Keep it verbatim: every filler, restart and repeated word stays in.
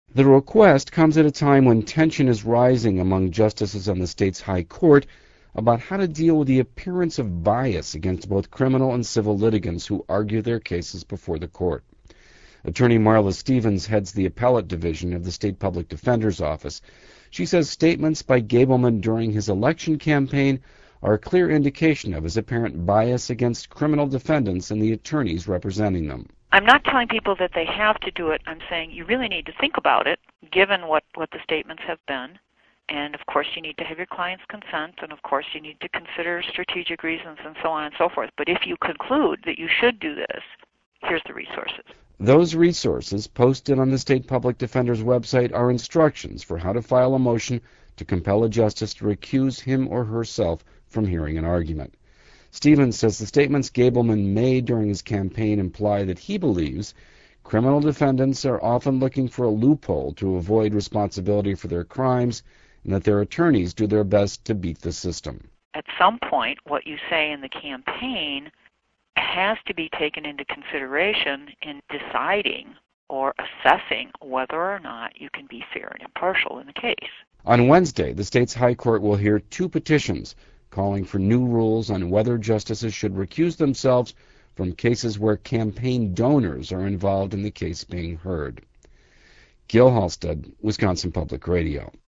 The request comes at a time when tension is rising among justices on the state's high court about how to deal with the appearance of bias against both criminal and civil litigants who argue their cases before the court. Attorney Marla Stevens heads the appellate division of the State Public Defender's Office. She says statements by Gableman during his election campaign are a clear indication of his apparent bias against criminal defendants and the attorneys representing them. I'm not telling people that they have to do it. I'm saying you really need to think about it, given what, what the statements have been. And, of course, you need to have your client's consent, and, of course, you need to consider strategic reasons and so on and so forth. But if you conclude that you should do this, here's the resources. Those resources posted on the State Public Defender's website are instructions for how to file a motion to compel a justice to recuse him or herself from hearing an argument. Stevens says the statements Gableman made during his campaign imply that he believes criminal defendants are often looking for a loophole to avoid responsibility for their crimes and that their attorneys do their best to beat the system. At some point, what you say in the campaign has to be taken into consideration in deciding or assessing whether or not you can be fair and impartial in the case. On Wednesday, the state's High Court will hear two petitions calling for new rules on whether justices should recuse themselves from cases where campaign donors are involved in the case being heard. Gil Halstead, Wisconsin Public Radio.